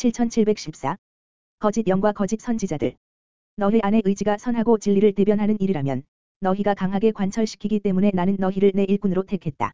7714. 거짓 영과 거짓 선지자들. 너희 안에 의지가 선하고 진리를 대변하는 일이라면 너희가 강하게 관철시키기 때문에 나는 너희를 내 일꾼으로 택했다.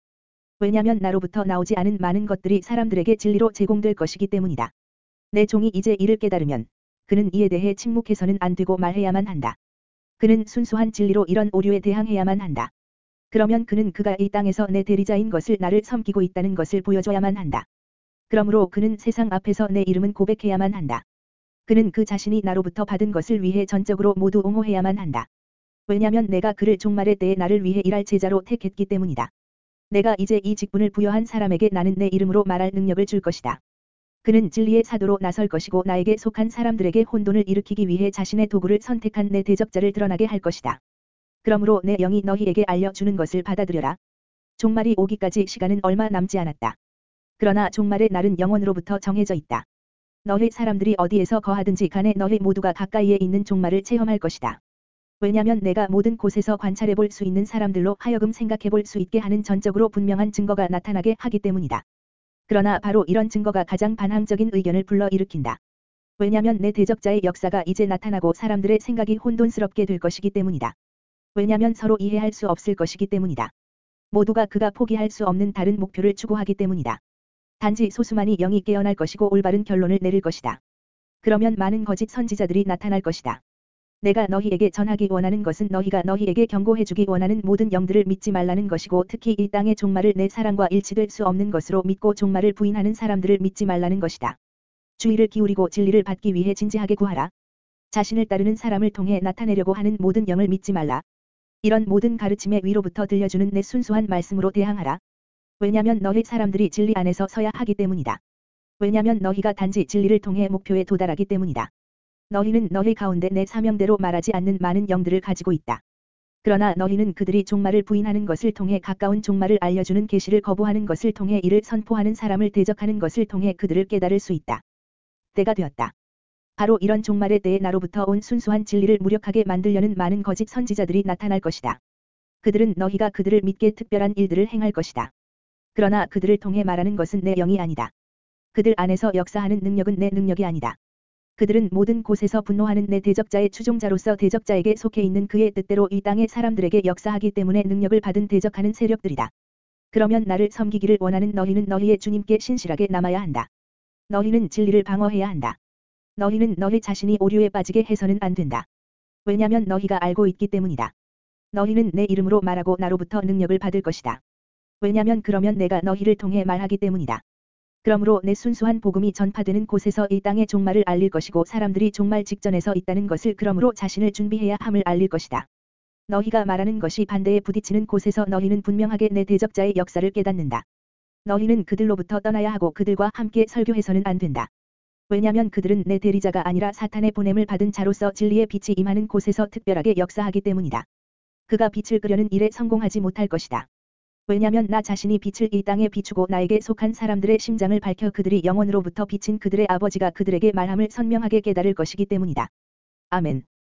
왜냐면 나로부터 나오지 않은 많은 것들이 사람들에게 진리로 제공될 것이기 때문이다. 내 종이 이제 이를 깨달으면 그는 이에 대해 침묵해서는 안 되고 말해야만 한다. 그는 순수한 진리로 이런 오류에 대항해야만 한다. 그러면 그는 그가 이 땅에서 내 대리자인 것을 나를 섬기고 있다는 것을 보여줘야만 한다. 그러므로 그는 세상 앞에서 내 이름은 고백해야만 한다. 그는 그 자신이 나로부터 받은 것을 위해 전적으로 모두 옹호해야만 한다. 왜냐면 내가 그를 종말의 때에 나를 위해 일할 제자로 택했기 때문이다. 내가 이제 이 직분을 부여한 사람에게 나는 내 이름으로 말할 능력을 줄 것이다. 그는 진리의 사도로 나설 것이고 나에게 속한 사람들에게 혼돈을 일으키기 위해 자신의 도구를 선택한 내 대적자를 드러나게 할 것이다. 그러므로 내 영이 너희에게 알려주는 것을 받아들여라. 종말이 오기까지 시간은 얼마 남지 않았다. 그러나 종말의 날은 영원으로부터 정해져 있다. 너희 사람들이 어디에서 거하든지 간에 너희 모두가 가까이에 있는 종말을 체험할 것이다. 왜냐면 내가 모든 곳에서 관찰해 볼 수 있는 사람들로 하여금 생각해 볼 수 있게 하는 전적으로 분명한 증거가 나타나게 하기 때문이다. 그러나 바로 이런 증거가 가장 반항적인 의견을 불러일으킨다. 왜냐면 내 대적자의 역사가 이제 나타나고 사람들의 생각이 혼돈스럽게 될 것이기 때문이다. 왜냐면 서로 이해할 수 없을 것이기 때문이다. 모두가 그가 포기할 수 없는 다른 목표를 추구하기 때문이다. 단지 소수만이 영이 깨어날 것이고 올바른 결론을 내릴 것이다. 그러면 많은 거짓 선지자들이 나타날 것이다. 내가 너희에게 전하기 원하는 것은 너희가 너희에게 경고해주기 원하는 모든 영들을 믿지 말라는 것이고 특히 이 땅의 종말을 내 사랑과 일치될 수 없는 것으로 믿고 종말을 부인하는 사람들을 믿지 말라는 것이다. 주의를 기울이고 진리를 받기 위해 진지하게 구하라. 자신을 따르는 사람을 통해 나타내려고 하는 모든 영을 믿지 말라. 이런 모든 가르침의 위로부터 들려주는 내 순수한 말씀으로 대항하라. 왜냐면 너희 사람들이 진리 안에서 서야 하기 때문이다. 왜냐면 너희가 단지 진리를 통해 목표에 도달하기 때문이다. 너희는 너희 가운데 내 사명대로 말하지 않는 많은 영들을 가지고 있다. 그러나 너희는 그들이 종말을 부인하는 것을 통해 가까운 종말을 알려주는 계시를 거부하는 것을 통해 이를 선포하는 사람을 대적하는 것을 통해 그들을 깨달을 수 있다. 때가 되었다. 바로 이런 종말의 때에 나로부터 온 순수한 진리를 무력하게 만들려는 많은 거짓 선지자들이 나타날 것이다. 그들은 너희가 그들을 믿게 특별한 일들을 행할 것이다. 그러나 그들을 통해 말하는 것은 내 영이 아니다. 그들 안에서 역사하는 능력은 내 능력이 아니다. 그들은 모든 곳에서 분노하는 내 대적자의 추종자로서 대적자에게 속해 있는 그의 뜻대로 이 땅의 사람들에게 역사하기 때문에 능력을 받은 대적하는 세력들이다. 그러면 나를 섬기기를 원하는 너희는 너희의 주님께 신실하게 남아야 한다. 너희는 진리를 방어해야 한다. 너희는 너희 자신이 오류에 빠지게 해서는 안 된다. 왜냐면 너희가 알고 있기 때문이다. 너희는 내 이름으로 말하고 나로부터 능력을 받을 것이다. 왜냐면 그러면 내가 너희를 통해 말하기 때문이다. 그러므로 내 순수한 복음이 전파되는 곳에서 이 땅의 종말을 알릴 것이고 사람들이 종말 직전에서 있다는 것을 그러므로 자신을 준비해야 함을 알릴 것이다. 너희가 말하는 것이 반대에 부딪히는 곳에서 너희는 분명하게 내 대적자의 역사를 깨닫는다. 너희는 그들로부터 떠나야 하고 그들과 함께 설교해서는 안 된다. 왜냐면 그들은 내 대리자가 아니라 사탄의 보냄을 받은 자로서 진리의 빛이 임하는 곳에서 특별하게 역사하기 때문이다. 그가 빛을 끄려는 일에 성공하지 못할 것이다. 왜냐면 나 자신이 빛을 이 땅에 비추고 나에게 속한 사람들의 심장을 밝혀 그들이 영원으로부터 비친 그들의 아버지가 그들에게 말함을 선명하게 깨달을 것이기 때문이다. 아멘.